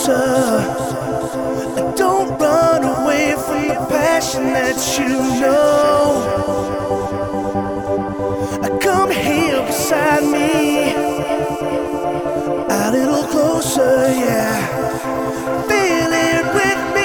closer. Don't run away from the passion that you know. Come here beside me, a little closer, yeah. Feel it with me.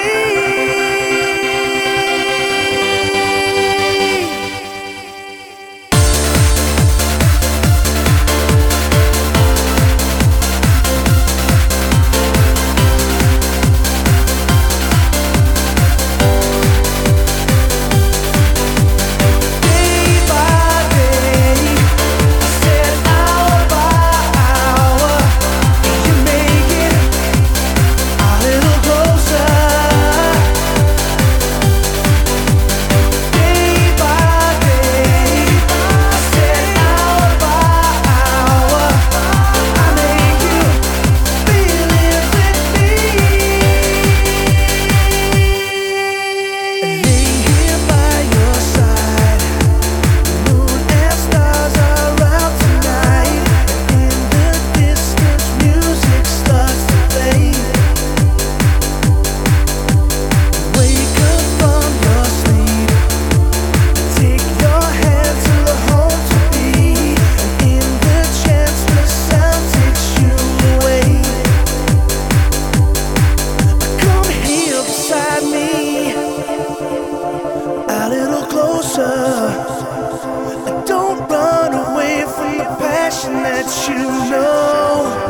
Don't run away from the passion that you know.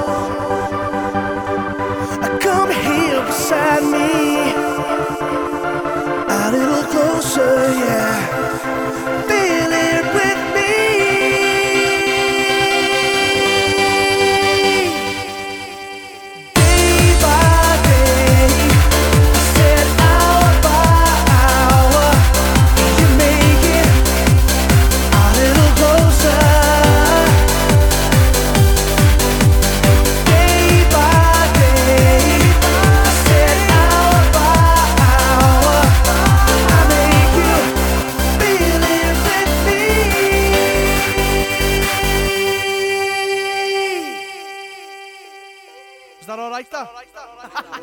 Come here beside me, a little closer, yeah. Feel it with me. Day by day, I said hour by hour, you make it a little closer. Day by day, I said hour by hour, I make you feel it with me. Is that all right, though?